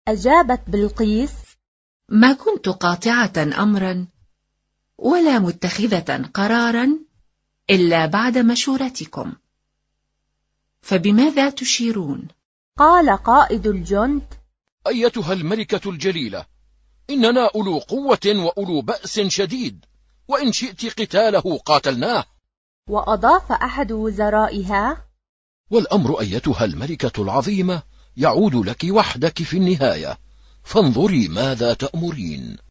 أجابت بلقيس: ما كنت قاطعة أمرا ولا متخذة قرارا إلا بعد مشورتكم، فبماذا تشيرون؟ قال قائد الجند: أيتها الملكة الجليلة، إننا أولو قوة وأولو بأس شديد، وإن شئت قتاله قاتلناه. وأضاف أحد وزرائها: والأمر أيتها الملكة العظيمة يعود لك وحدك في النهاية، فانظري ماذا تأمرين.